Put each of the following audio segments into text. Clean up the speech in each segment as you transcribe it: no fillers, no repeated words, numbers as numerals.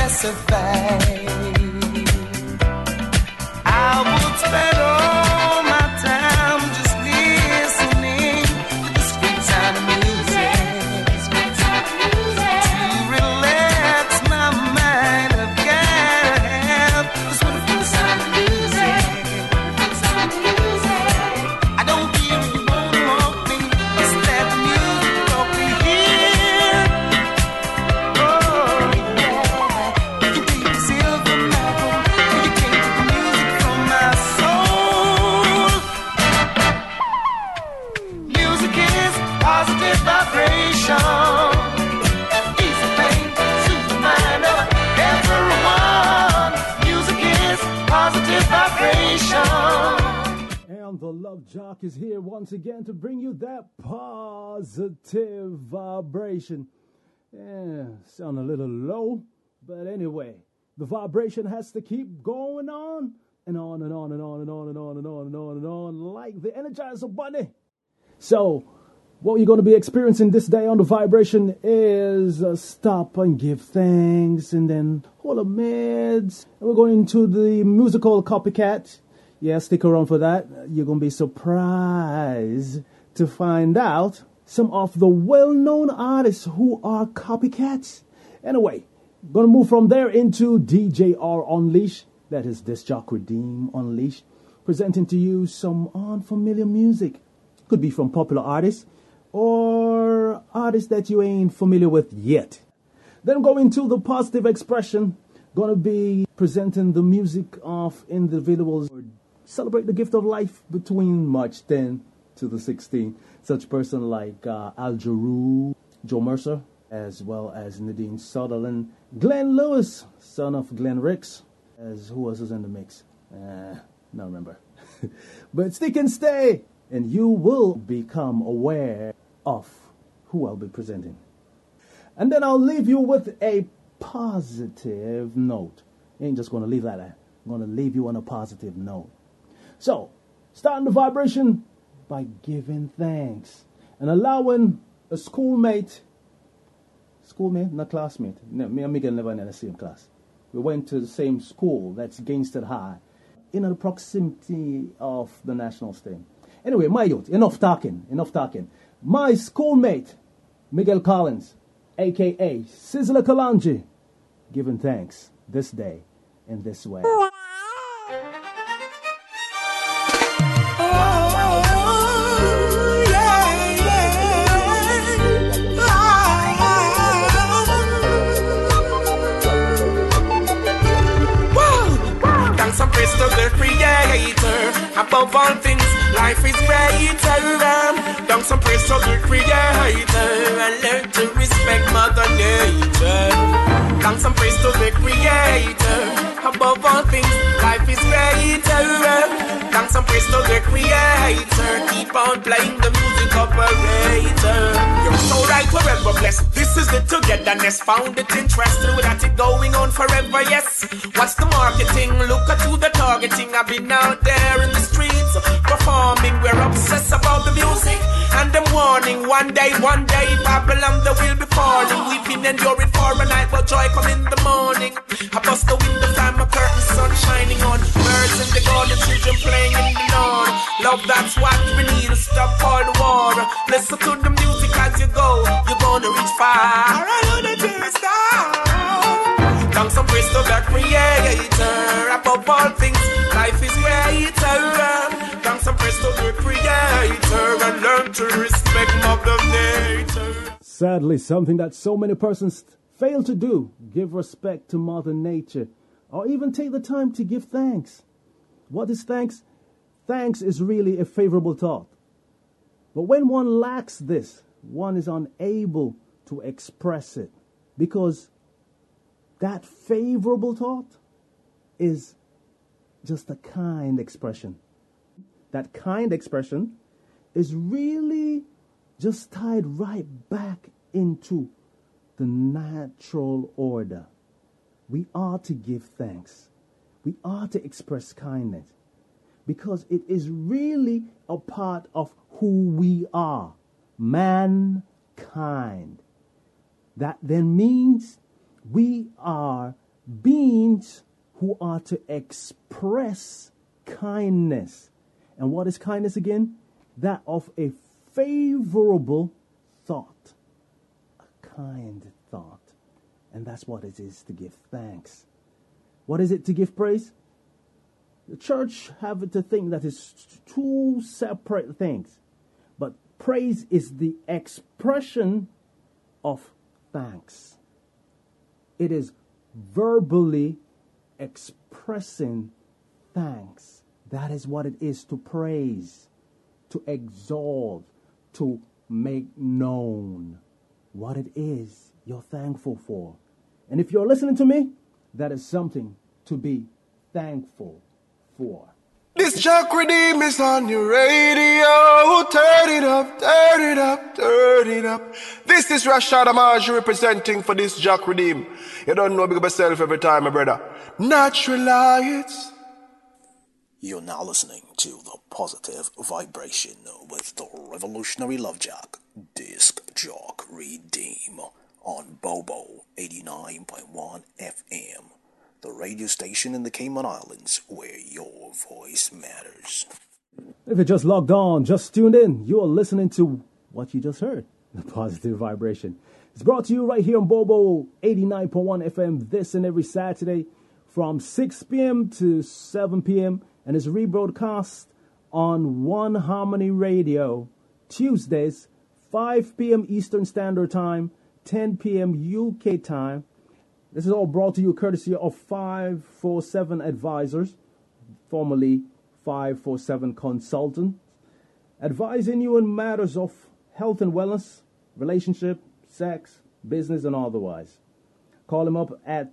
specify. I would spend all my time just listening to the sweet sound of music. To relax my mind, I've got to have this wonderful sound of music. I don't care if you wanna walk me, just let the music walk me here. Oh yeah, you can be the silver medal, and you can't take the music from my soul. Music is positive vibration. Easy thing, soothe the mind of everyone. Music is positive vibration. And the Love Jock is here once again to bring you that positive vibration. Yeah, sound a little low, but anyway, the vibration has to keep going on and on and on and on and on and on and on and on and on like the Energizer Bunny. So, what you're going to be experiencing this day on the vibration is stop and give thanks and then hold a mids. And we're going into the musical copycat. Yeah, stick around for that. You're going to be surprised to find out some of the well-known artists who are copycats. Anyway, going to move from there into DJR Unleashed. That is Disc Jock Redeem Unleashed. Presenting to you some unfamiliar music. Could be from popular artists or artists that you ain't familiar with yet. Then going to the positive expression. Going to be presenting the music of individuals who celebrate the gift of life between March 10 to the 16th. Such person like Al Jarreau, Joe Mercer, as well as Nadine Sutherland, Glenn Lewis, son of Glenn Ricks, as who else is in the mix? Not remember. But stick and stay, and you will become aware of who I'll be presenting. And then I'll leave you with a positive note. Ain't just going to leave that. I'm going to leave you on a positive note. So, starting the vibration by giving thanks and allowing a schoolmate, not classmate. No, me and Miguel never in the same class. We went to the same school, that's Gainsted High, in the proximity of the national stadium. Anyway, my youth, enough talking. My schoolmate, Miguel Collins, a.k.a. Sizzler Kalanji, giving thanks this day in this way. Some praise to the Creator. Above all things, life is greater. Down some praise to the Creator and learn to respect Mother Nature. Down some praise to the Creator. Above all things, life is greater. Down some praise to the Creator. Keep on playing the music operator. You're so right, forever blessed. This is the togetherness. Found it interesting without it going on forever, yes. What's the marketing? Look at the targeting. I've been out there in the streets performing. We're obsessed about the music and the warning. One day, Babylon they will be falling. We've been enduring for a night, but joy come in the morning. I bust the window, time my curtain, sun shining on. Birds in the garden, children playing in the lawn. Love, that's what we need to stop all the war. Listen to the music as you go. You're gonna reach far. I know that you're a star. Thanks some praise to the Creator. Above all things, life is greater. Thanks some praise to the Creator and learn to respect Mother Nature. Sadly, something that so many persons fail to do, give respect to Mother Nature, or even take the time to give thanks. What is thanks? Thanks is really a favorable thought. But when one lacks this, one is unable to express it because that favorable thought is just a kind expression. That kind expression is really just tied right back into the natural order. We are to give thanks. We are to express kindness because it is really a part of who we are, mankind. That then means we are beings who are to express kindness. And what is kindness again? That of a favorable thought, a kind thought. And that's what it is to give thanks. What is it to give praise? The church have it to think that it's two separate things. But praise is the expression of thanks. It is verbally expressing thanks. That is what it is to praise, to exalt, to make known what it is you're thankful for. And if you're listening to me, that is something to be thankful for. This Jack Redeem is on your radio. Turn it up, turn it up, turn it up. This is Rashad Amaj representing for this Jack Redeem. You don't know big yourself every time, my brother. Natural lights. You're now listening to The Positive Vibration with the Revolutionary Love Jack, Disc Jock Redeem on Bobo 89.1 FM. The radio station in the Cayman Islands where your voice matters. If you just logged on, just tuned in, you're listening to what you just heard, The Positive Vibration. It's brought to you right here on Bobo 89.1 FM this and every Saturday from 6 p.m. to 7 p.m. and is rebroadcast on One Harmony Radio Tuesdays, 5 p.m. Eastern Standard Time, 10 p.m. UK time. This is all brought to you courtesy of 547 Advisors, formerly 547 Consultants, advising you in matters of health and wellness, relationship, sex, business, and otherwise. Call him up at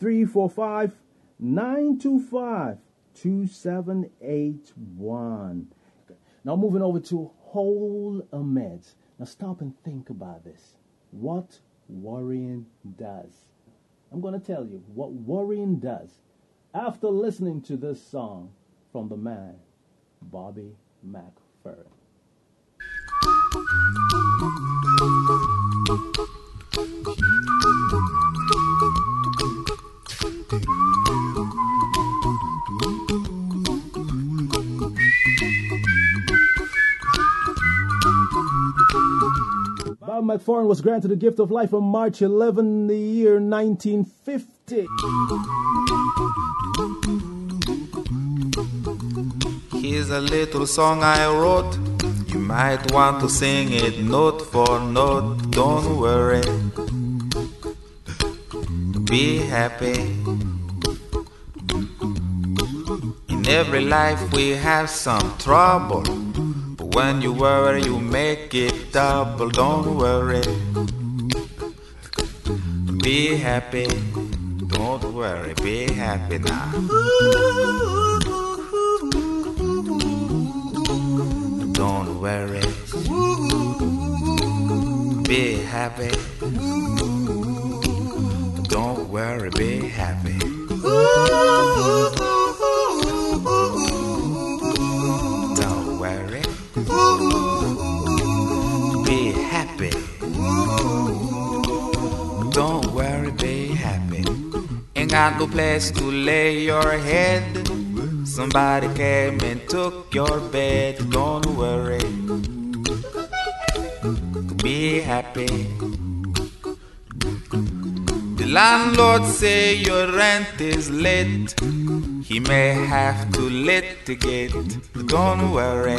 345-925-2781. Now moving over to Whole Ahmed. Now stop and think about this. What worrying does. I'm going to tell you what worrying does after listening to this song from the man, Bobby McFerrin. Bob McFerrin was granted the gift of life on March 11, the year 1950. Here's a little song I wrote. You might want to sing it note for note. Don't worry. Be happy. In every life we have some trouble. When you worry, you make it double. Don't worry. Be happy. Don't worry. Be happy now. Don't worry. Be happy. Don't worry. Be happy. Don't worry. Be happy. Don't worry, be happy. Ain't got no place to lay your head. Somebody came and took your bed. Don't worry. Be happy. The landlord say your rent is late. He may have to litigate. Don't worry.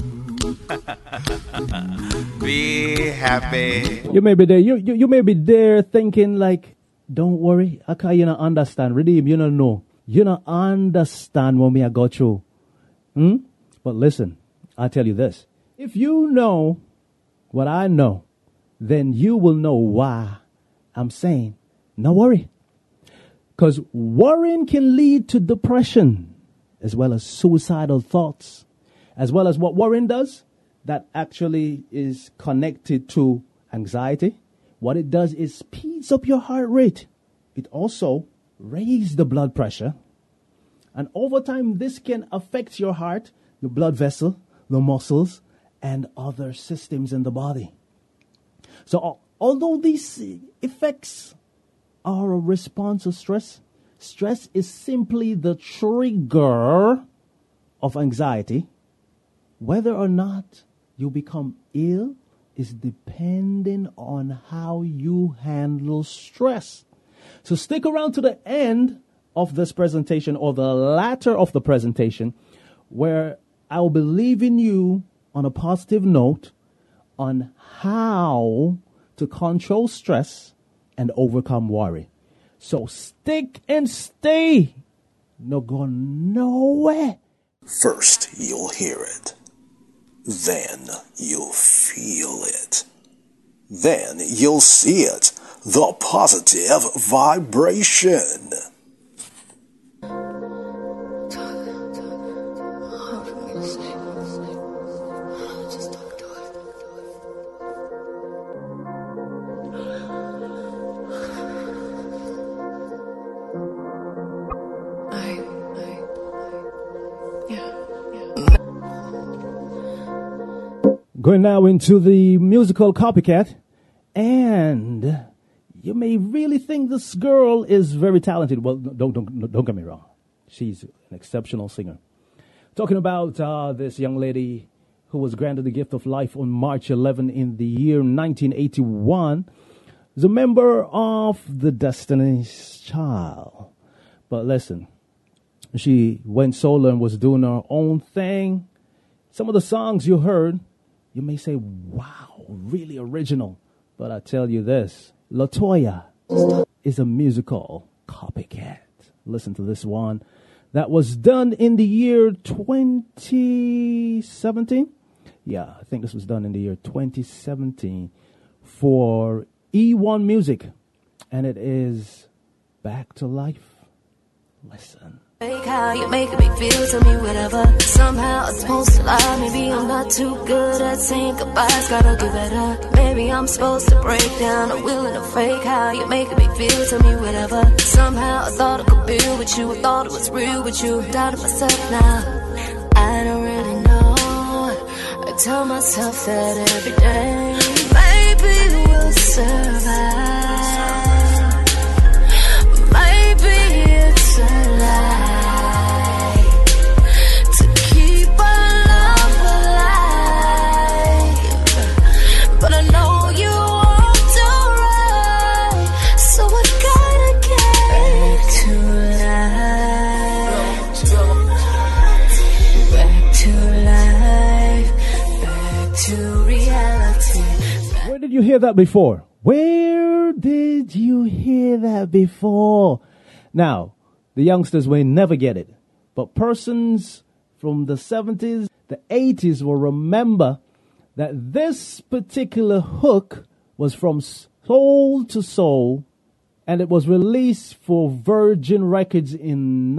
Be happy. You may be there. You may be there thinking like, don't worry. I can't understand. Redeem, you don't know. You don't understand what me I go through. But listen, I tell you this. If you know what I know, then you will know why I'm saying, no worry. Because worrying can lead to depression, as well as suicidal thoughts, as well as what worrying does, that actually is connected to anxiety. What it does is speeds up your heart rate. It also raises the blood pressure. And over time, this can affect your heart, your blood vessel, the muscles, and other systems in the body. So although these effects are a response of stress, Stress is simply the trigger of anxiety. Whether or not you become ill is depending on how you handle stress. So stick around to the end of this presentation, or the latter of the presentation, where I will be leaving you on a positive note on how to control stress and overcome worry. So stick and stay. No go nowhere. First, you'll hear it. Then, you'll feel it. Then, you'll see it. The positive vibration. Going now into the musical Copycat, and you may really think this girl is very talented. Well, don't get me wrong. She's an exceptional singer. Talking about this young lady who was granted the gift of life on March 11 in the year 1981. Is a member of the Destiny's Child. But listen, she went solo and was doing her own thing. Some of the songs you heard, you may say, wow, really original. But I tell you this, LaToya is a musical copycat. Listen to this one that was done in the year 2017. Yeah, I think this was done in the year 2017 for E1 Music. And it is Back to Life. Listen. Fake how you making me feel, tell me whatever. Somehow I'm supposed to lie. Maybe I'm not too good at saying goodbyes, gotta do better. Maybe I'm supposed to break down. I'm willing to fake how you making me feel, tell me whatever. Somehow I thought I could be with you, I thought it was real with you. Doubted myself now, I don't really know. I tell myself that every day. Maybe we'll survive. Maybe it's a lie. Did you hear that before? Where did you hear that before? Now, the youngsters may never get it, but persons from the 70s, the 80s will remember that this particular hook was from Soul to Soul, and it was released for Virgin Records in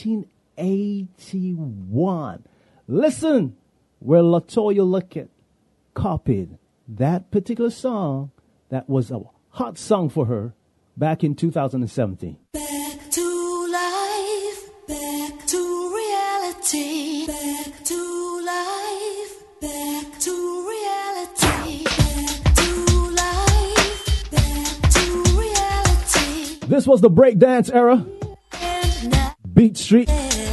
1981. Listen, where LaToya Luckett copied that particular song that was a hot song for her back in 2017. Back to life, back to reality, back to life, back to reality, back to life, back to reality. This was the breakdance era. Beat Street.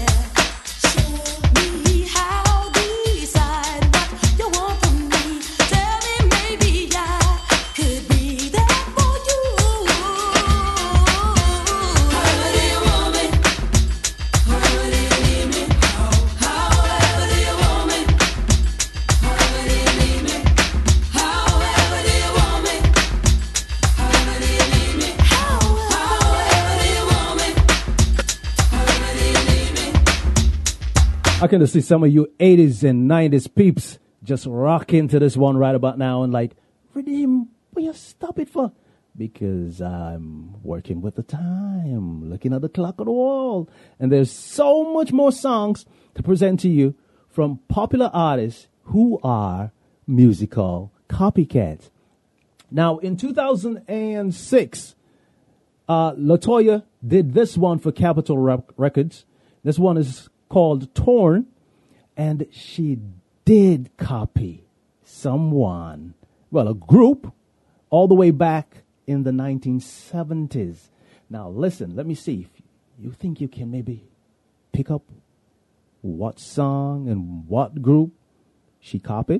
I can just see some of you 80s and 90s peeps just rocking to this one right about now and like, Redeem, will you stop it for? Because I'm working with the time, looking at the clock on the wall. And there's so much more songs to present to you from popular artists who are musical copycats. Now, in 2006, LaToya did this one for Capitol Records. This one is called Torn, and she did copy someone, well, a group, all the way back in the 1970s. Now, listen, let me see if you think you can maybe pick up what song and what group she copied?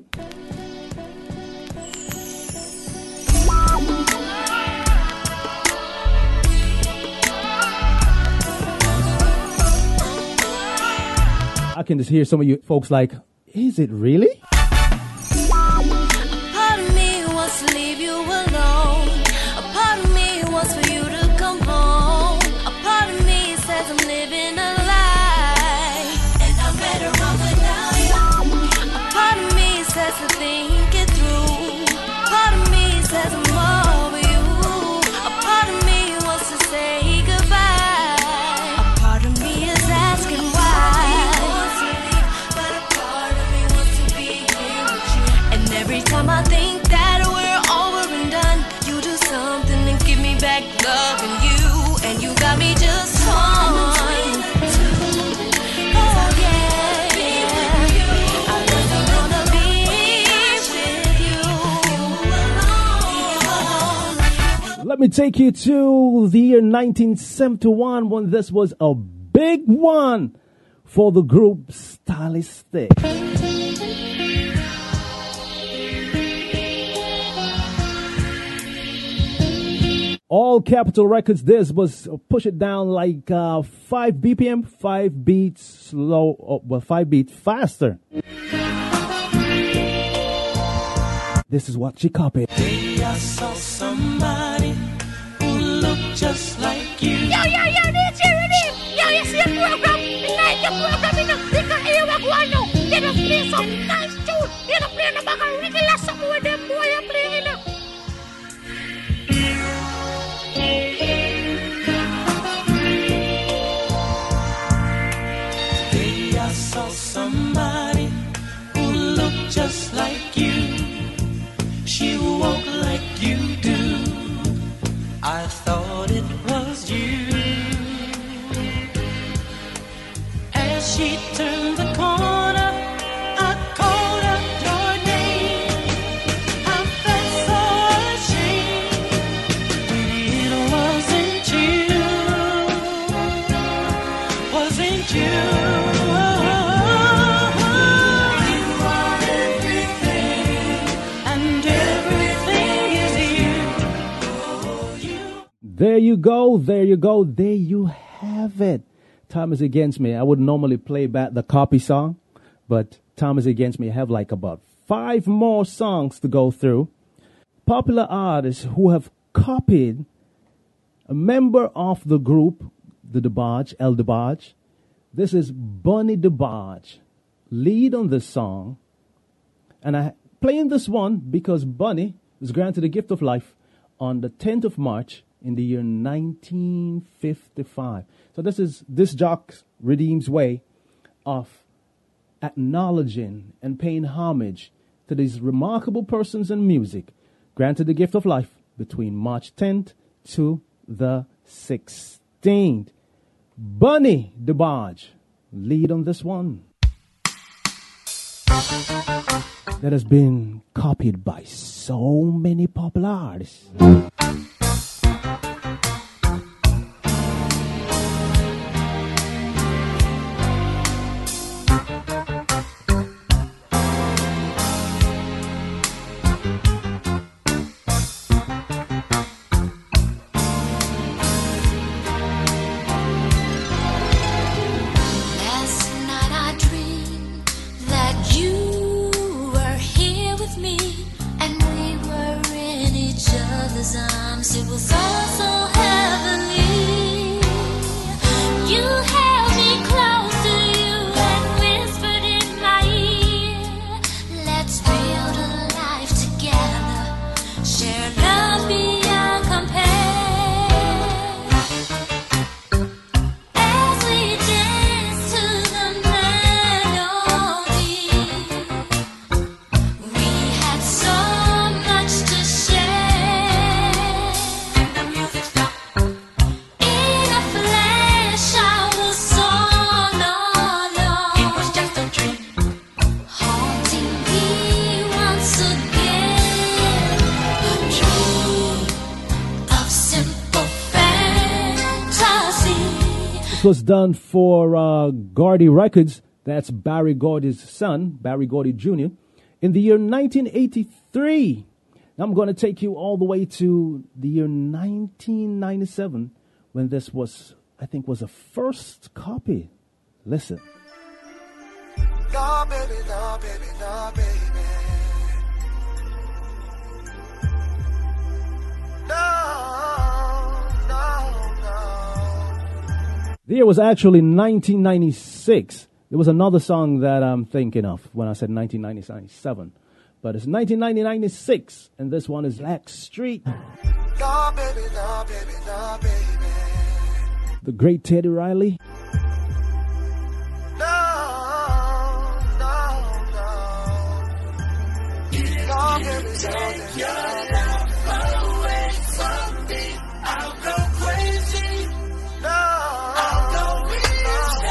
I can just hear some of you folks like, is it really? A part of me wants to leave you alone. A part of me wants for you to come home. A part of me says I'm living a lie, and I'm better off without you. A part of me says to think it through. A part of me says I'm over you. A part of me wants to say goodbye. A part of me is asking why. Every time I think that we're over and done, you do something and give me back loving you, and you got me just torn. Oh yeah, I really wanna be with you. Let me take you to the year 1971 when this was a big one for the group Stylistic. All Capitol Records. This was push it down like 5 BPM, 5 beats slow, 5 beats faster. This is what she copied. Today I saw somebody who looked just like you. Yo, this here it is. Yo, you see a program. You like the program, you know. You can hear what going on. You know, play some nice tune. You know, play the back and regular something with them boy you playing, you know. Today I saw somebody who looked just like you. She walked like you do. I thought it was you. As she turned the corner, I called out your name. I felt so ashamed when it wasn't you. Wasn't you? You are everything, and everything is you. Oh, you. There you go, there you go, there you have it. Time is against me. I would normally play back the copy song, but time is against me. I have like about 5 more songs to go through. Popular artists who have copied a member of the group, the DeBarge, El DeBarge. This is Bunny DeBarge, lead on this song. And I playing this one because Bunny was granted the gift of life on the 10th of March in the year 1955. So this is this Jock Redeem's way of acknowledging and paying homage to these remarkable persons in music, granted the gift of life between March 10th to the 16th. Bunny DeBarge, lead on this one. That has been copied by so many popular artists. Last night I dreamed that you were here with me, and we were in each other's arms This was done for Gordy Records. That's Barry Gordy's son, Barry Gordy Jr. in the year 1983. I'm going to take you all the way to the year 1997 when this was, I think, was a first copy. Listen. No, baby, no, baby, no, baby. No, no, no. The year was actually 1996. There was another song that I'm thinking of when I said 1997. But it's 1996, and this one is Blackstreet. No, baby, no, baby, no, baby. The great Teddy Riley. No, no, no. No, baby, no, baby, no. Away from me, I'll go crazy. No, I'll go crazy.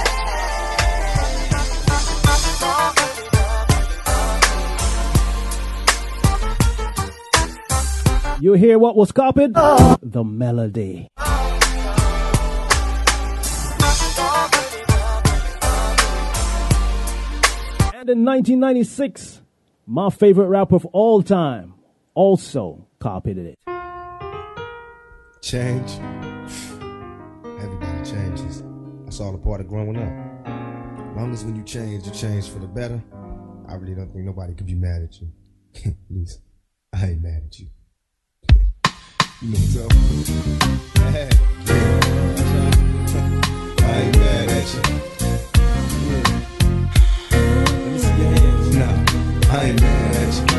You hear what was copied? The melody. And in 1996, my favorite rapper of all time also copied it. Change. Everybody changes. That's all a part of growing up. As long as when you change for the better, I really don't think nobody could be mad at you. At least, I ain't mad at you. You know what's up? Hey. I ain't mad at you. Let me see your hands. Nah, I ain't mad at you.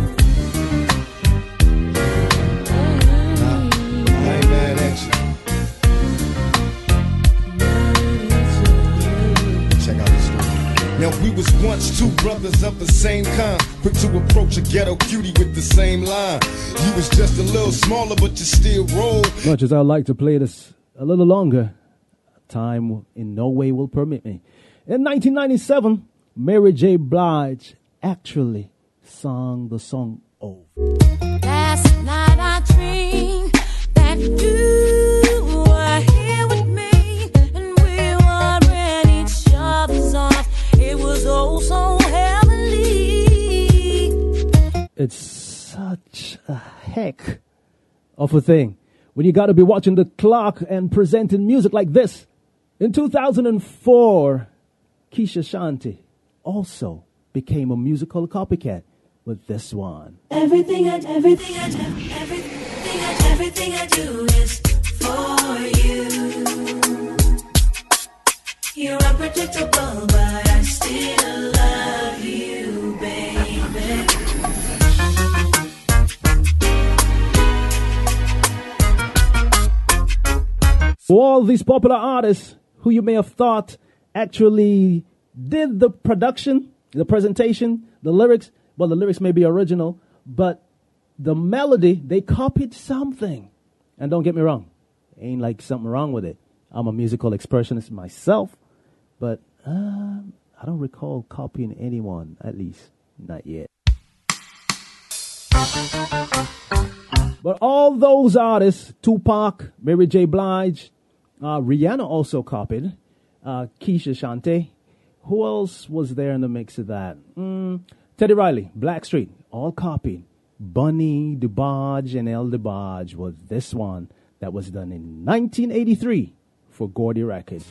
Nah, I ain't mad at you. Check out the story. Now we was once two brothers of the same kind, quick to approach a ghetto cutie with the same line. You was just a little smaller, but you still roll. Much as I'd like to play this a little longer, time in no way will permit me. In 1997, Mary J. Blige actually sang the song Over. Last night I dreamed that you were here with me, and we were in each other's arms. It was oh so heavenly. It's such a heck of a thing when you got to be watching the clock and presenting music like this. In 2004, Keisha Shanti also became a musical copycat with this one. Everything I do is for you. You're unpredictable, but I still love you, baby. For all these popular artists who you may have thought actually did the production, the presentation, the lyrics, well, the lyrics may be original, but the melody, they copied something. And don't get me wrong, ain't like something wrong with it. I'm a musical expressionist myself, but I don't recall copying anyone, at least not yet. But all those artists, Tupac, Mary J. Blige, Rihanna also copied, Keisha Shanti. Who else was there in the mix of that? Teddy Riley, Blackstreet, all copied. Bunny DuBage and El DuBage was this one that was done in 1983 for Gordy Records.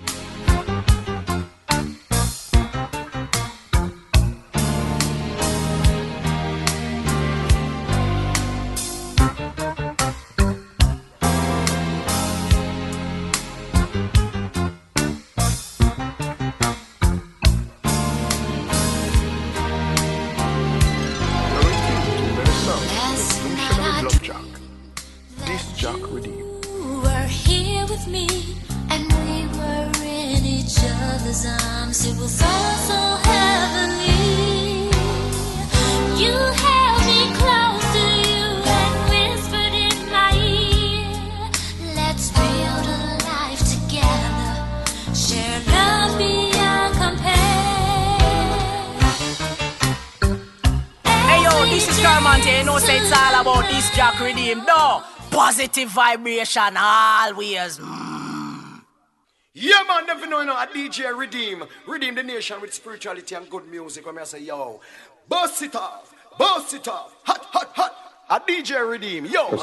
Positive vibration always. Yeah, man, the for knowing a DJ Redeem the nation with spirituality and good music. When I say, yo, bust it off, hot, a DJ Redeem, yo.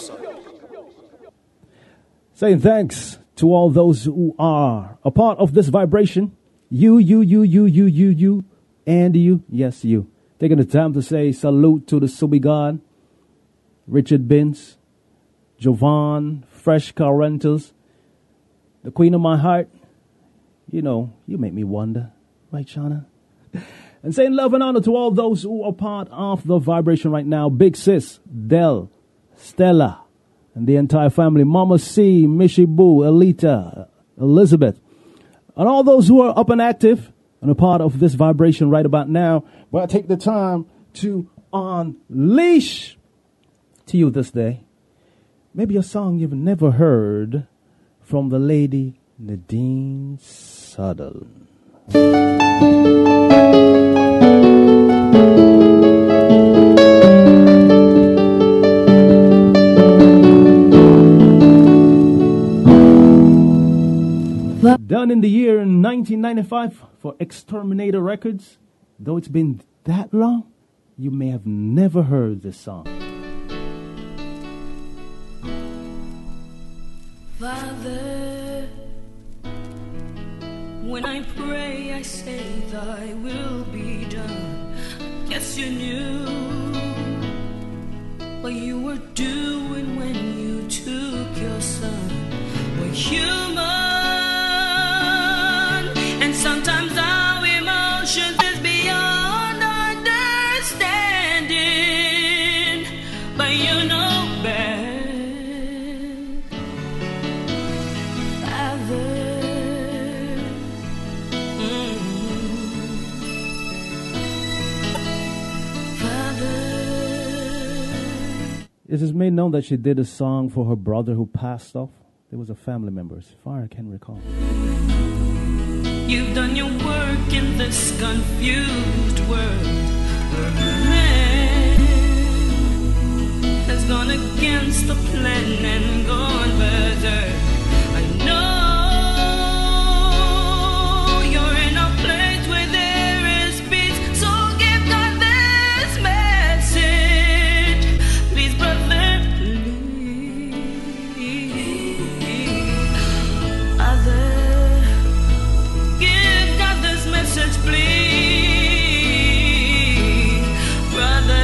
Saying thanks to all those who are a part of this vibration. You, and you. Yes, you. Taking the time to say salute to the Subi God, Richard Binns, Jovan, Fresh Car Rentals, the Queen of My Heart. You know, you make me wonder. Right, Shauna? And saying love and honor to all those who are part of the vibration right now. Big Sis, Del, Stella, and the entire family. Mama C, Mishi Boo, Elita, Elizabeth. And all those who are up and active and a part of this vibration right about now. But I take the time to unleash to you this day maybe a song you've never heard from the lady Nadine Sutherland. Done in the year 1995 for Exterminator Records. Though it's been that long, you may have never heard this song. Father, when I pray, I say thy will be done. Guess you knew what you were doing when you took your son. We're human, and sometimes our emotions is beyond understanding, but you know best. It is made known that she did a song for her brother who passed off. There was a family member, as far as I can recall. You've done your work in this confused world. Man has gone against the plan and gone berserk. I know you're in a place where there is peace, so give God this message. Please, brother, please. Other, give God this message, please, brother.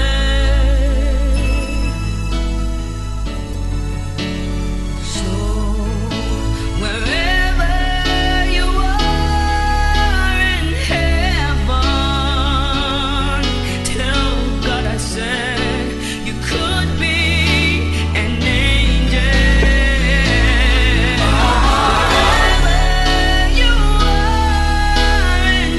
So wherever you are in heaven, tell God I said you could be an angel. Wherever you are in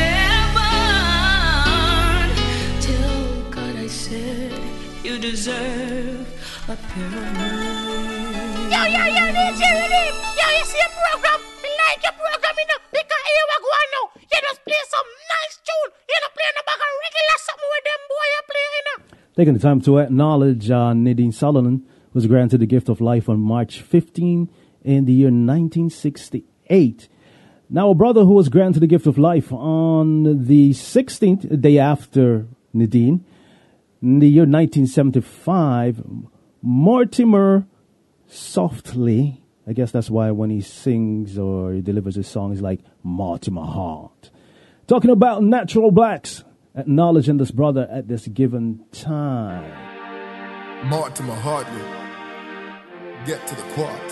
heaven, tell God I said you deserve a pair of wings. Yo, DJ Redeem. Yo, you see a program? Me like your program, you know, because here we go on now. You just play some nice tune. You don't play in the back of regular something with them boy you play, you know. Taking the time to acknowledge Nadine Sutherland was granted the gift of life on March 15 in the year 1968. Now, a brother who was granted the gift of life on the 16th, the day after Nadine, in the year 1975, Mortimer Softly. I guess that's why when he sings or he delivers his song, he's like Mortimer Hart. Talking about natural blacks, acknowledging this brother at this given time. Mortimer Hartley, get to the quad.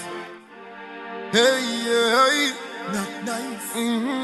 Hey, not nice.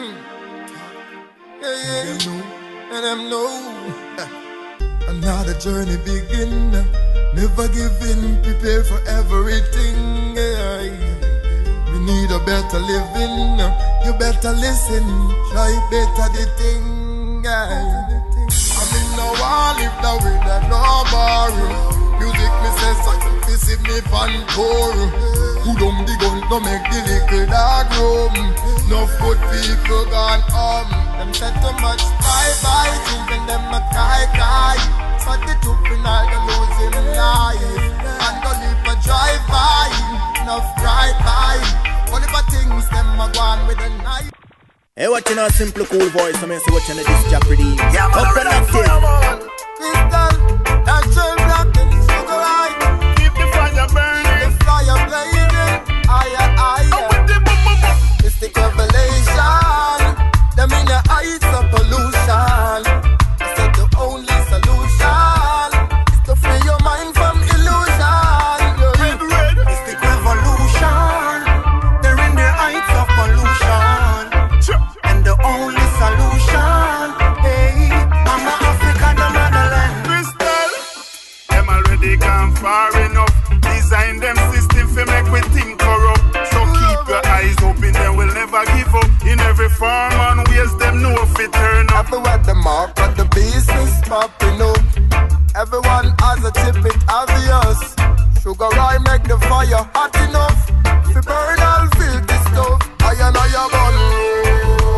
Hey, and I'm no. Another journey begin. Never give in, prepare for everything. We need a better living. You better listen, try better the thing. I mean, no one live the way that no borrow. Music me says so you visit me fan core. Who don't the gun to make the little dog roam? Enough good people gone home. Them said too much bye-bye, thinking them a cry. But the truth in all the losing life. And go live a drive-by, enough drive-by. All the things them a go on with a knife. Hey, watching our simple cool voice, I'm going to watching this Jack Redeem. Yeah, man, up and active. Crystal, natural black and sugar high. Keep the fire burning. The fire blazing. Higher, higher. Mystic revelation. Them in the heights of pollution. I said the only solution is to free your mind from illusion. Red. Mystic revolution. They're in the heights of pollution. And the only solution, hey, Mama Africa, the motherland. Crystal, them already gone far enough. Design them system for make we think corrupt. So keep your eyes open, they will never give up. In every form and ways, them know if it turn up. Everywhere the mark and the beast is popping up. Everyone has a chip, it obvious. Sugar I make the fire hot enough. If burn all filthy stuff, I and I burn.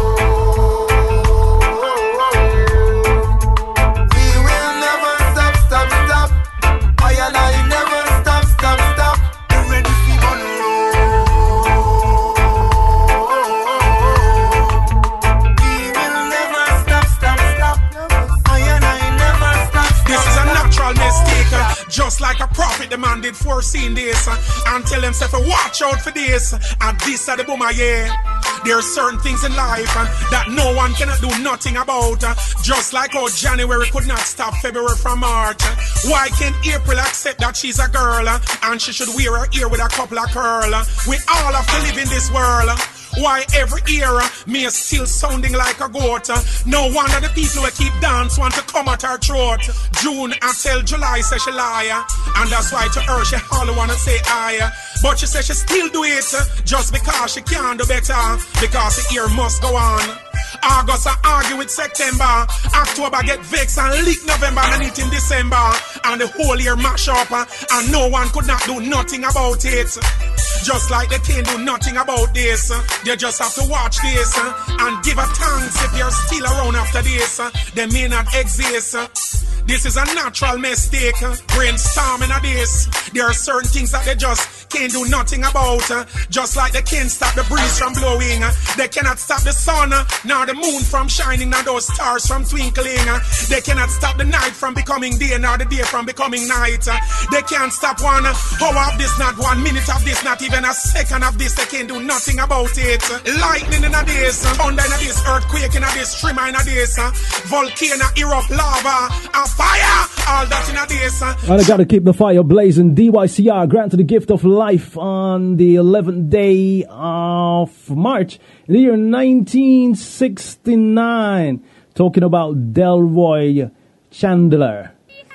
Just like a prophet demanded foreseen this and tell himself watch out for this and this are the boomer, yeah. There are certain things in life that no one cannot do nothing about. Just like how January could not stop February from March. Why can't April accept that she's a girl and she should wear her hair with a couple of curl? We all have to live in this world. Why every era me is still sounding like a goat? No wonder the people who keep dance want to come at her throat. June until July say she liar, and that's why to her she all wanna say I. But she says she still do it just because she can't do better, because the year must go on. August I argue with September, October get vexed and leak November and it in December, and the whole year mash up and no one could not do nothing about it. Just like they can't do nothing about this, they just have to watch this and give a thanks if you're still around after this. They may not exist. This is a natural mistake. Brainstorming of this. There are certain things that they just can't do nothing about. Just like they can't stop the breeze from blowing. They cannot stop the sun, nor the moon from shining, nor those stars from twinkling. They cannot stop the night from becoming day, nor the day from becoming night. They can't stop 1 hour of this, not 1 minute of this, not even a second of this. They can't do nothing about it. Lightning in a this, thunder in a this, earthquake in a this, tremor in a this, volcano erupt, lava, and fire, all that in a this. And I gotta keep the fire blazing. DYCR granted the gift of life on the 11th day of March in the year 1969. Talking about Delroy Chandler.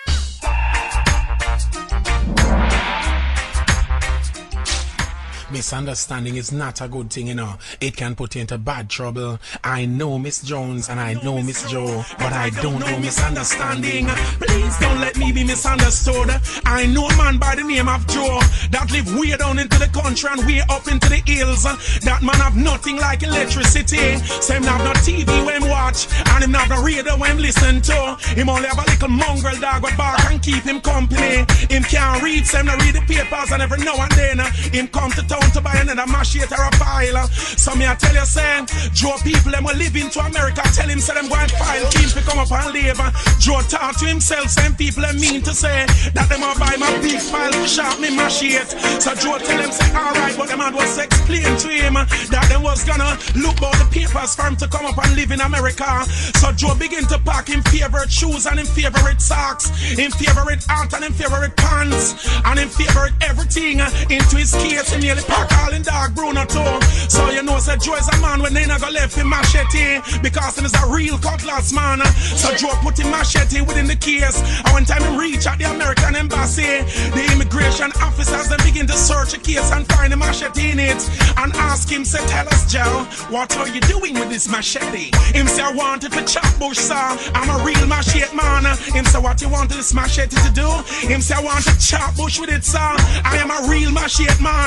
Misunderstanding is not a good thing, you know. It can put you into bad trouble. I know Miss Jones and I know Miss Joe, but I don't know misunderstanding. Please don't let me be misunderstood. I know a man by the name of Joe that live way down into the country and way up into the hills. That man have nothing like electricity. So him have no TV when him watch, and him have no radio when him listen to. Him only have a little mongrel dog with bark and keep him company. Him can't read, so him no read the papers, and every now and then him come to town to buy another machete or a file. So me I tell you, say, Joe people them will live into America. Tell him say them go and file teams to come up and live. Joe talk to himself, same people them mean to say that them will buy my big file to sharp me machete. So Joe tell him say alright, but them had was explain to him that them was gonna look about the papers for him to come up and live in America. So Joe begin to pack him favorite shoes and him favorite socks, him favorite hat and him favorite pants, and him favorite everything into his case. He nearly pack all in dark Bruno too. So you know say Joe is a man when they not go left him machete, because him is a real cutlass man. So Joe put him machete within the case, and when time he reach at the American embassy, the immigration officers then begin to search the case and find the machete in it and ask him, say, tell us Joe, what are you doing with this machete? Him say, I want it for chop bush, sir. I'm a real machete man. Him say, what you want this machete to do? Him say, I want to chop bush with it, sir. I am a real machete man.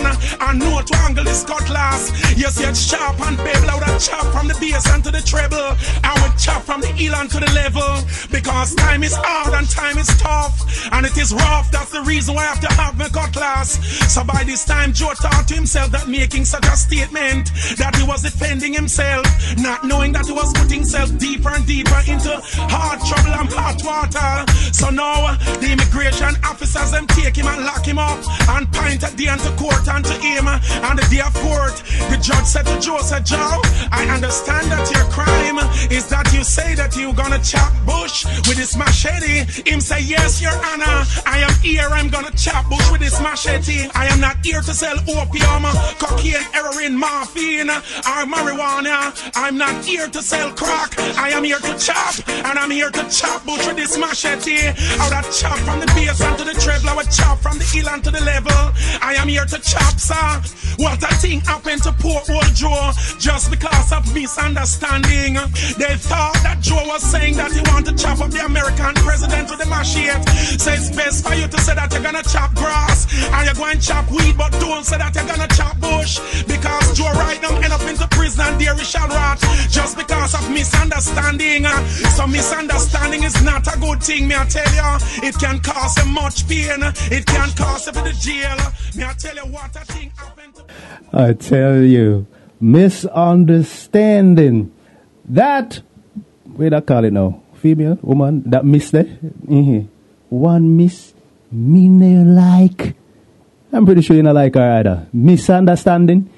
and know to angle this cutlass. You see it's sharp and babble out a chop from the bass and to the treble. I will chop from the heel and to the level. Because time is hard and time is tough. And it is rough, that's the reason why I have to have my cutlass. So by this time Joe thought to himself that making such a statement, that he was defending himself, not knowing that he was putting himself deeper and deeper into hard trouble and hot water. So now the immigration officers them take him and lock him up and point at the end to court and to him. And the day of court, the judge said to Joe, said, Joe, I understand that your crime is that you say that you're gonna chop bush with this machete. Him say, yes, your honor, I am here, I'm gonna chop bush with this machete. I am not here to sell opium, cocaine, heroin, morphine, or marijuana. I'm not here to sell crack. I am here to chop, and I'm here to chop bush with this machete. I would chop from the bass and to the treble. I would chop from the hill and to the level. I am here to chop, sir. What a thing happened to poor old Joe just because of misunderstanding. They thought that Joe was saying that he wanted to chop up the American president with the machete. So it's best for you to say that you're gonna chop grass and you're going to chop weed, but don't say that you're gonna chop bush, because Joe right now end up into prison and there he shall rot just because of misunderstanding. So misunderstanding is not a good thing, me I tell you. It can cause him much pain. It can cause him to the jail. Me I tell you what a thing happened to. I tell you, misunderstanding. That, where I call it now? Female, woman, that miss there? Mm-hmm. One miss, me no like. I'm pretty sure you don't like her either. Misunderstanding.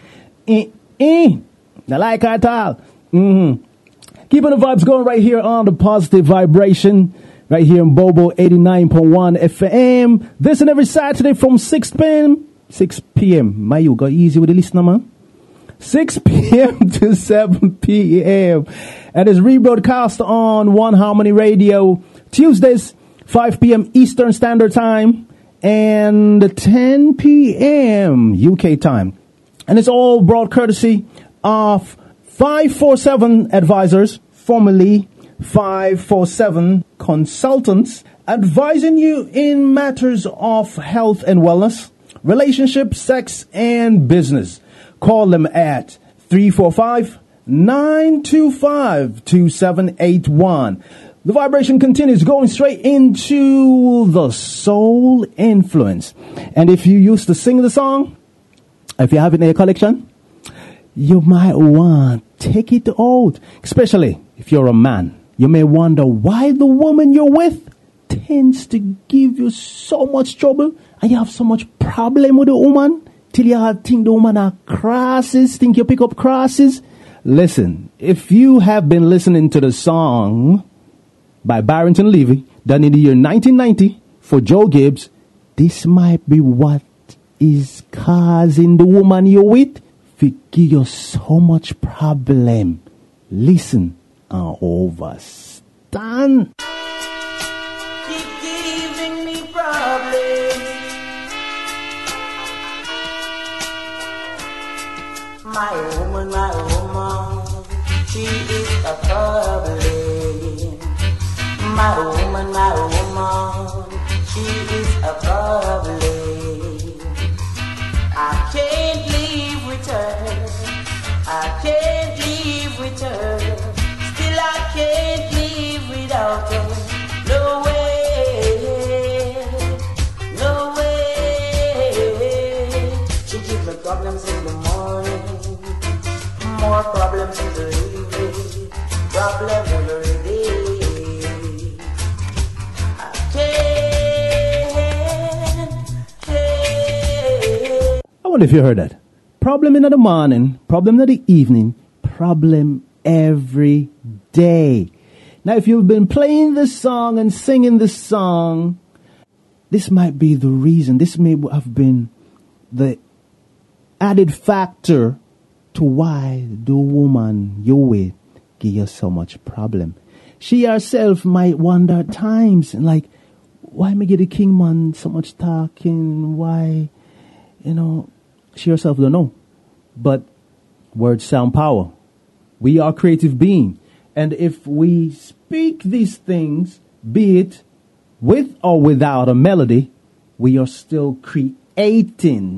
Not like her at all. Mm-hmm. Keeping the vibes going right here on the Positive Vibration. Right here in Bobo 89.1 FM. This and every Saturday from 6 p.m. 6 p.m. My, you got easy with the listener, man. 6 p.m. to 7 p.m. And it's rebroadcast on One Harmony Radio. Tuesdays, 5 p.m. Eastern Standard Time. And 10 p.m. UK time. And it's all brought courtesy of 547 Advisors, formerly 547 Consultants, advising you in matters of health and wellness, relationships, sex, and business. Call them at 345-925-2781. The vibration continues going straight into the soul influence. And if you used to sing the song, if you have it in your collection, you might want to take it out. Especially if you're a man. You may wonder why the woman you're with tends to give you so much trouble and you have so much problem with the woman till you think the woman are crosses, think you pick up crosses. Listen, if you have been listening to the song by Barrington Levy done in the year 1990 for Joe Gibbs, this might be what is causing the woman you're with to give you so much problem. Listen and overstand. Keep giving me problems. My woman, she is a problem. My woman, she is a problem. I can't live with her. I can't live with her. Still I can't live without her. No way, no way. She gives me problems in the morning, more problems in the evening, problems every day. I can't. I wonder if you heard that. Problem in the morning, problem in the evening, problem every day. Now, if you've been playing this song and singing this song, this might be the reason. This may have been the added factor to why the woman you're with give you so much problem. She herself might wonder at times, like, why me get the king man so much talking? Why, she herself don't know. But words sound power. We are creative beings. And if we speak these things, be it with or without a melody, we are still creating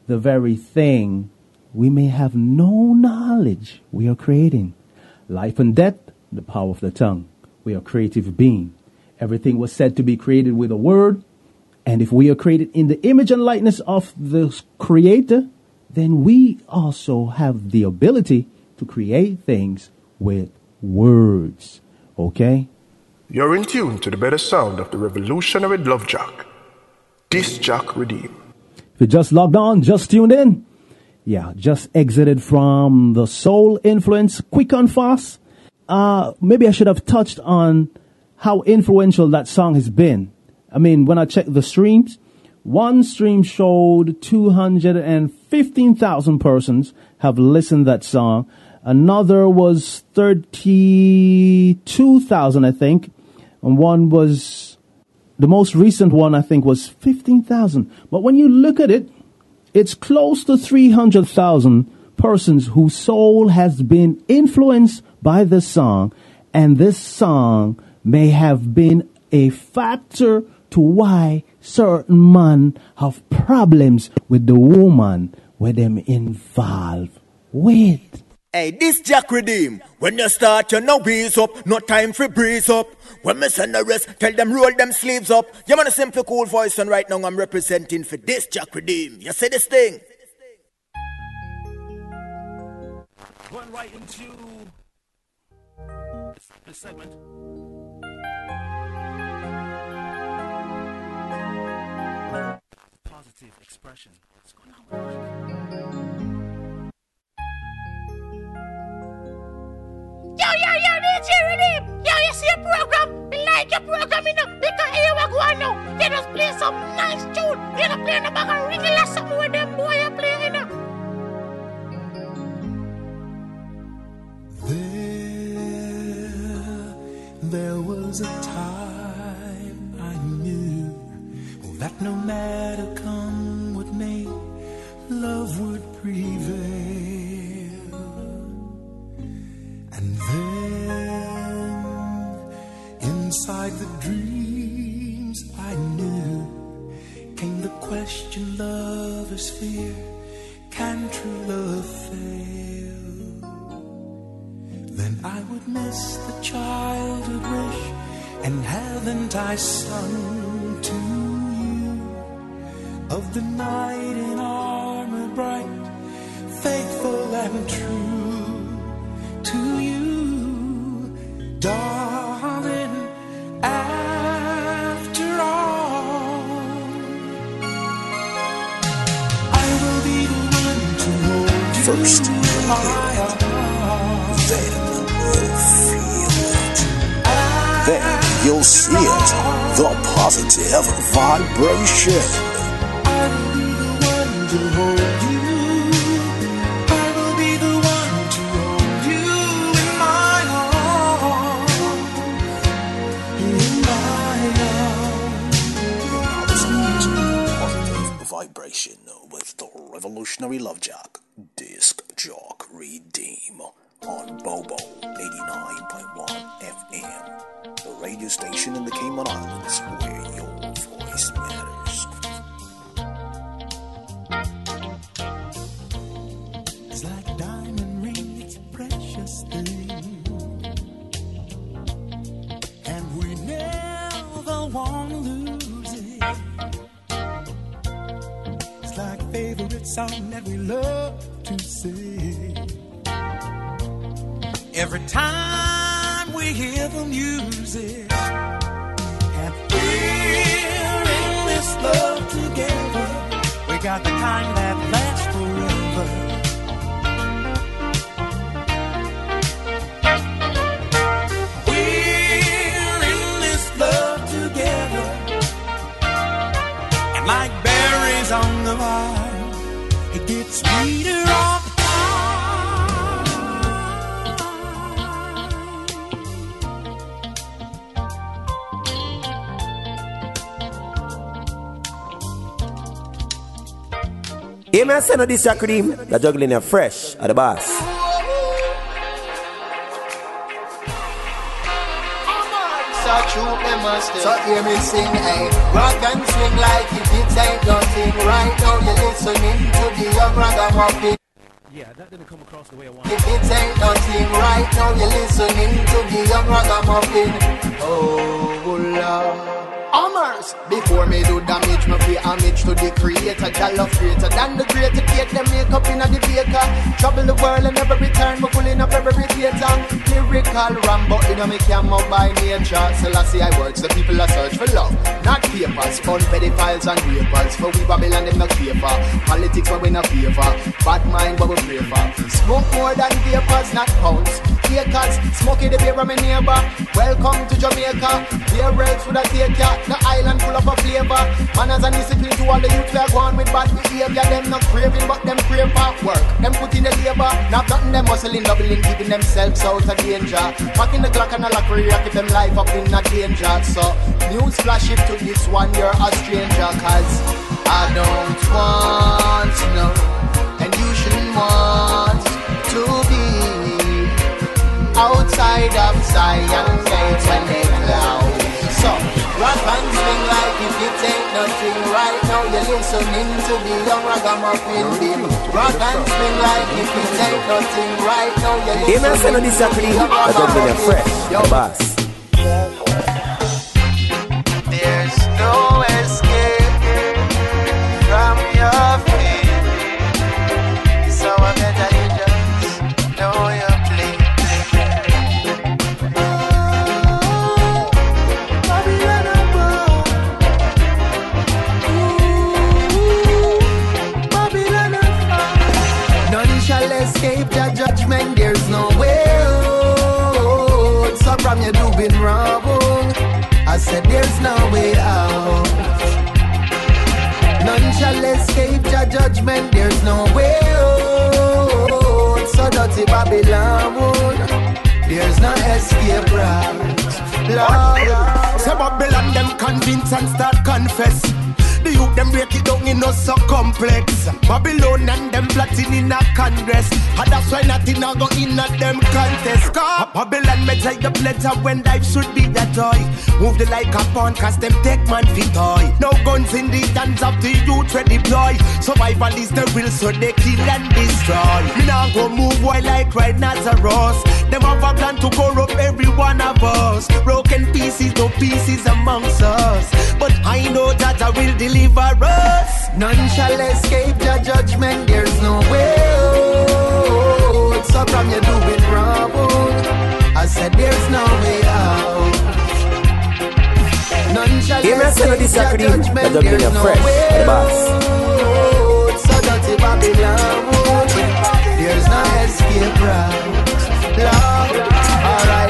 the very thing we may have no knowledge we are creating. Life and death, the power of the tongue. We are creative being. Everything was said to be created with a word. And if we are created in the image and likeness of the Creator, then we also have the ability to create things with words. Okay? You're in tune to the better sound of the revolutionary Love Jack. This Jack Redeem. If you just logged on, just tuned in. Yeah, just exited from the Soul Influence Quick and Fast. Maybe I should have touched on how influential that song has been. I mean, when I checked the streams, one stream showed 215,000 persons have listened to that song. Another was 32,000, I think. And one was, the most recent one, I think, was 15,000. But when you look at it, it's close to 300,000 persons whose soul has been influenced by this song. And this song may have been a factor to why certain men have problems with the woman where them involved with. Hey, this Jack Redeem. When you start, you know breeze up. No time for breeze up. When me send the rest, tell them roll them sleeves up. You man a simple cool voice, and right now I'm representing for this Jack Redeem. You see this thing? Going right into this segment. Positive expression. What's going on with Mike? Yo, DJ Redeem. Yo, you see your program? We like your program, you know, because here we go on now. You just play some nice tune. You don't play no back and regular something with them boy you play, you know. There was a time I knew that no matter come what may, love would prevail. And then, inside the dreams I knew, came the question lovers fear, can true love fail? Then I would miss the childhood wish, and haven't I sung to you of the knight in armor bright, faithful and true to you, darling, after all, I will be the one to hold you. First, then you'll feel it. Then you'll see it. The positive vibration. I will be the one to hold you. I will be the one to hold you in my arms. In my arms. Listening to Positive Vibration with the revolutionary Love Jack, Disc Jock Redeem on Bobo 89.1 FM, the radio station in the Cayman Islands where your voice matters. It's like a diamond ring, it's a precious thing, and we never want to lose it. It's like a favorite song that we love to sing. Every time we hear the music, and we're in this love together, we got the kind that lasts forever. We're in this love together, and like berries on the vine, it gets sweeter all the time. Hear me, I say no this Jack Redeem. The juggling are fresh at the boss. a troop, they must stay. So hear me sing, hey. Rock and swing like if it ain't nothing. Right now you're listening to the young ragamuffin. Yeah, that didn't come across the way I wanted. If it ain't nothing, right now you're listening to the young ragamuffin. Oh, Lord. Hammers. Before me do damage, me pay homage to the creator. Jah love greater than the greater. Take them makeup in the baker. Trouble the world and never return. Me pulling up every theater. Lyrical Rambo in a me camo by nature. Selassie I words, the people are search for love, not papers. Fun pedophiles and rapers. For we Babylon them not care for. Politics but we not favor. Bad mind but we pray for. Smoke more than vapors, not pounds. Acres, smoky the beer of my neighbor. Welcome to Jamaica. Beer rates with a take ya. The island full of a flavor. Manners and discipline to all the youth we are going with bad behavior. Them not craving but them crave for work. Them put in the labor. Not nothing them hustling, doubling, keeping themselves out of danger. Back in the Glock and a lock career, keep them life up in a danger. So, news flash it to this one, you're a stranger. Cause I don't want to know, and you shouldn't want to be outside of Zion gates when they cloud. So, rock and swing like if it ain't nothing. Right now you're listening to the young ragamuffin beam. Rock and swing like if it ain't nothing. Right now you're listening to the young ragamuffin fresh, yo boss. There's no escape from your fear. So I better you just know your place. Escape the judgment, there's no way out. So from you doing wrong, I said there's no way out. None shall escape the judgment, there's no way out. So dirty Babylon, there's no escape route. Lord, say Babylon them convince and start confess. The youth them break it down in no so complex. Babylon and them plotting in a Congress. And that's why nothing a go in at them contest. Cause Babylon make like the pleasure when life should be a toy. Move the like a pawn cause them take man fi toy. No guns in the hands of the youth we deploy. Survival is the will so they kill and destroy. Me now go move while like right Nazareth. Them have a plan to corrupt every one of us. Broken pieces, no pieces amongst us. But I know that I will deliver us. None shall escape the judgment, there's no way out. So from you doing wrong, I said there's no way out. None shall escape the judgment, there's no way out. So dirty Babylon, there's no escape route. Lord, alright.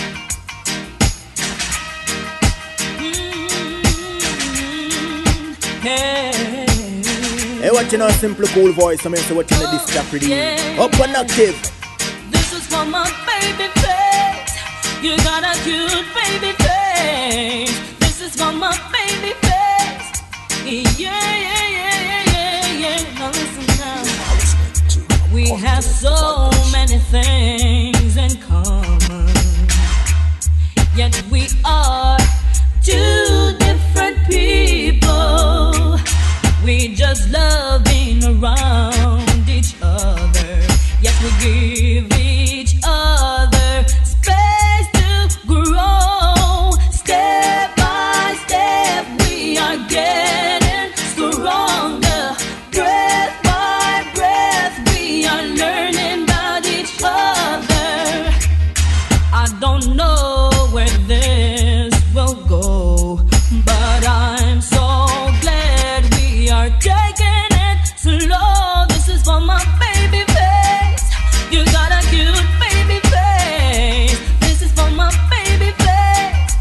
Hey, watching our simple cool voice, I mean, so watching the disc jack redeem. Up and active. This is for my baby face. You got a cute baby face. This is for my baby face. Yeah. Now listen now. We have so many things in common. Yet we are two different people. We just love being around each other. Yet we give each other space to grow. Step by step we are getting stronger. Breath by breath we are learning about each other. I don't know where this will go, but I'm so glad we are taking it slow. This is for my baby face. You got a cute baby face. This is for my baby face.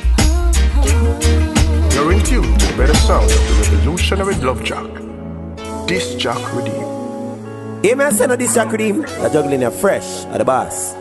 You're in tune to the better sound of the revolutionary Love Jack. Disc Jack Redeem. Hey man, send this Jack Redeem. The juggling are fresh at the boss.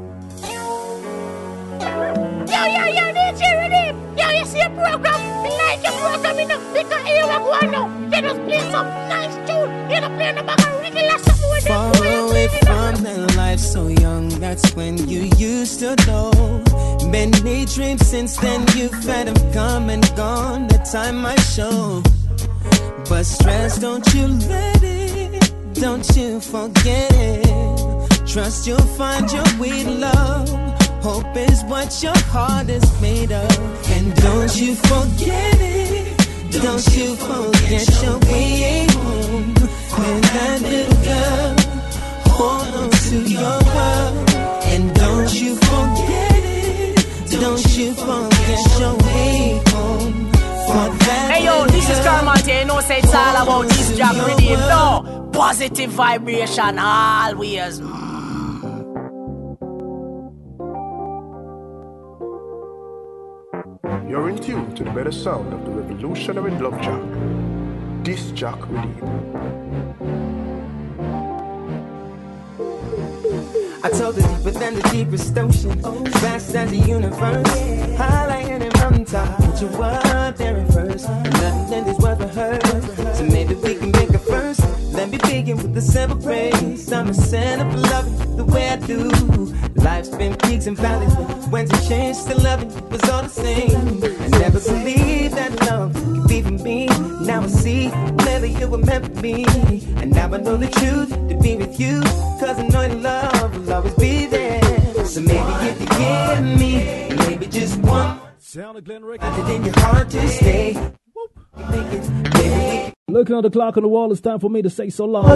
Yo, DJ Redeem. Yo, you see a program? I like your program, you know, because here we go now. They just play some nice tune. You know, play the bag of regular something with them. Far away from the life so young, that's when you used to know Many dreams since then you've had them come and gone. The time might show. But stress, don't you let it, don't you forget it. Trust you'll find your way to love. Hope is what your heart is made of. And don't you forget it, don't you forget your way home. When that little girl, hold on to your world. And don't you forget it, don't you forget your way home. Hey yo, this is Carmonte, you know say it's all about this Jack Redeem. No, positive vibration always. You're in tune to the better sound of the revolutionary Love Jack. This Jack Redeem. I told her deeper than the deepest ocean, vast as the universe. Highlighting it from the top, put you up there in first. Nothing is worth a hurt, so maybe we can make a first. Let me begin with the simple praise. I'm a sinner for loving the way I do. Life's been peaks and valleys, but when to change, still loving was all the same. I never believed that love could be for me. Now I see, never you were meant for me. And now I know the truth, to be with you. Cause I know that love will always be there. So maybe if you give me, maybe just one. Sound of Glenn Rick. I did in your heart to stay. Looking at the clock on the wall, it's time for me to say so long.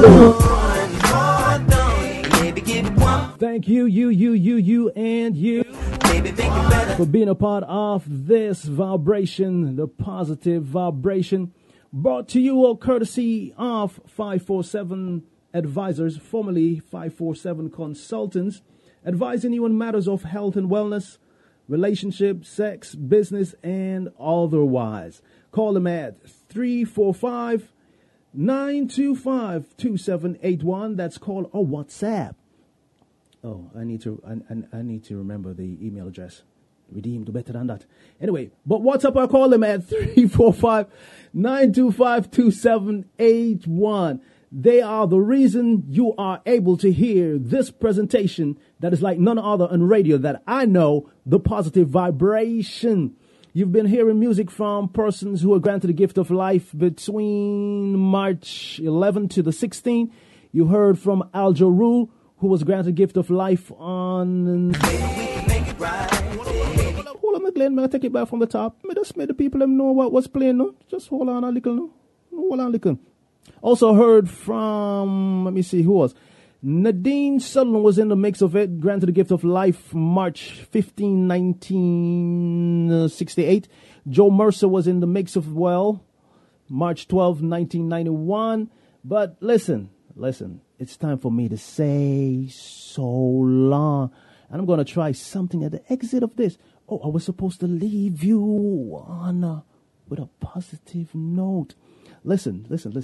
Thank you, and you for being a part of this vibration, the positive vibration, brought to you courtesy of 547 Advisors, formerly 547 Consultants, advising you on matters of health and wellness, relationship, sex, business, and otherwise. Call them at 345-925-2781. That's call or WhatsApp. Oh, I need to remember the email address. Redeem, do better than that. Anyway, but WhatsApp, I call them at 345-925-2781. They are the reason you are able to hear this presentation that is like none other on radio that I know, the positive vibration. You've been hearing music from persons who were granted the gift of life between March 11 to the 16th. You heard from Al Jarreau, who was granted the gift of life on... Hold on, Glenn, may I take it back from the top? May just make the people them know what was playing, no? Just hold on a little, no? Hold on a little. Also heard from, let me see, who was? Nadine Sutherland was in the mix of it, granted the gift of life March 15, 1968. Joe Mercer was in the mix of, well, March 12, 1991. But listen, it's time for me to say so long. And I'm going to try something at the exit of this. Oh, I was supposed to leave you on with a positive note. Listen.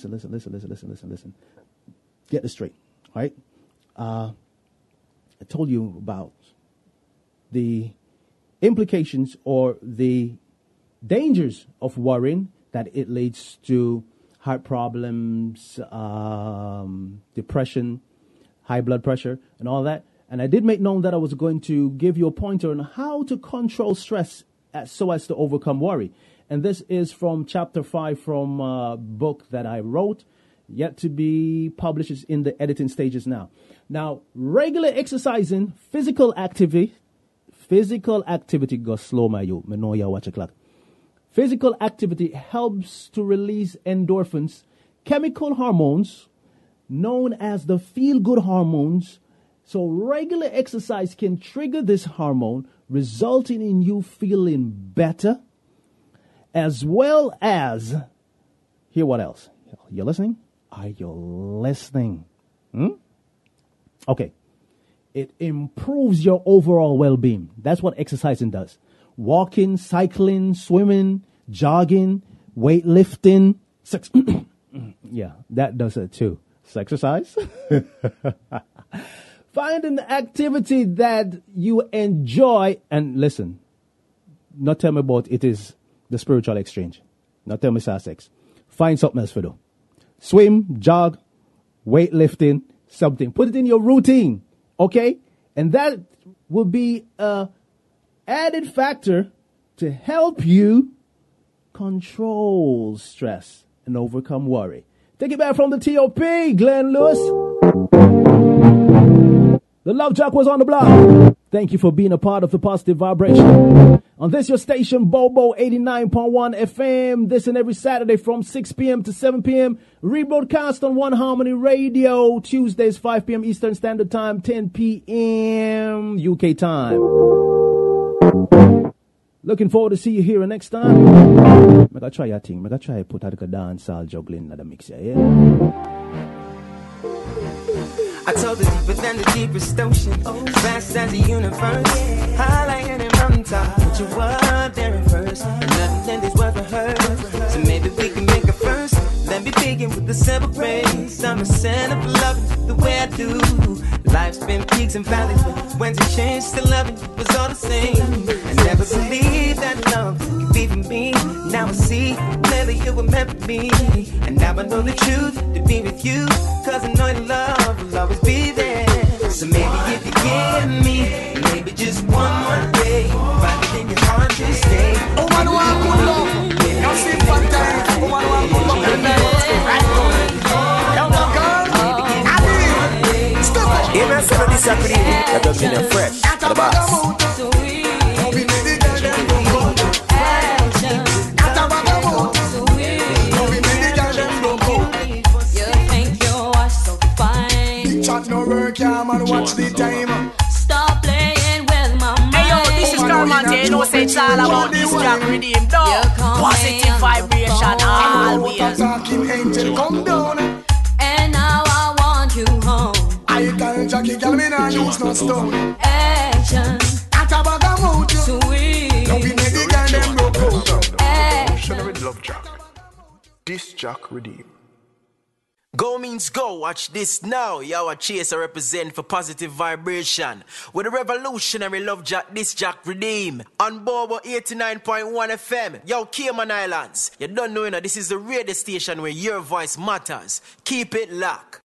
Get this straight, all right? I told you about the implications or the dangers of worrying, that it leads to heart problems, depression, high blood pressure, and all that. And I did make known that I was going to give you a pointer on how to control stress so as to overcome worry. And this is from chapter 5 from a book that I wrote, yet to be published. It's in the editing stages now. Now, regular exercising, physical activity, go slow, my you, me know you watch a clock. Physical activity helps to release endorphins, chemical hormones known as the feel-good hormones. So regular exercise can trigger this hormone, resulting in you feeling better, as well as, hear what else? You listening? Are you listening? Okay. It improves your overall well-being. That's what exercising does. Walking, cycling, swimming, jogging, weightlifting. Yeah, that does it too. Exercise. Find an activity that you enjoy. And listen, not tell me about it is the spiritual exchange. Not tell me sex. Find something else for do. Swim, jog, weightlifting, something. Put it in your routine, okay? And that will be a added factor to help you control stress and overcome worry. Take it back from the T.O.P., Glenn Lewis. The Love Jack was on the block. Thank you for being a part of the positive vibration. On this, your station, Bobo 89.1 FM. This and every Saturday from 6 p.m. to 7 p.m. Rebroadcast on One Harmony Radio. Tuesdays, 5 p.m. Eastern Standard Time, 10 p.m. UK time. Looking forward to see you here next time. I'm going to try your thing. I'm going to try to put a dancehall juggling in the mix here, yeah? I told her deeper than the deepest ocean, vast as the universe, high like any mountaintop. Put you up there in first, and nothing is worth a hurt. So maybe we can make a first. Let me begin with the simple grace. I'm a sinner for loving the way I do. Life's been peaks and valleys, but when it changed, still loving you was all the same. I never believed that love could be for me. Now I see, clearly you were meant for me. And now I know the truth to be with you, cause I know your love will always be there. So maybe if you give me, maybe just one more day, right within your heart to stay. Oh, man, want good love. Now see fun time. Oh, man, want good love tonight. Right on. Young girl, Give me a son of this Jacqueline. That does mean you're fresh. The boss. No work, yeah, man, watch the time. Stop playing with my mind. Hey, yo, this is Carmonte. You know, say it's all about this Jack Redeem. No, positive vibration always. Talking angel, come down. And now I want you home. I tell Jackie, girl, me nah use no stone. Action. Atabagamut. Sweet. Don't be ready, girl, them broke out. Action with Love Jack. This Jack Redeem. Go means go, watch this now. Yo, a chaser represent for positive vibration. With a revolutionary Love Jack, this Jack Redeem. On Bobo 89.1 FM. Yo, Cayman Islands. You don't know, this is the radio station where your voice matters. Keep it locked.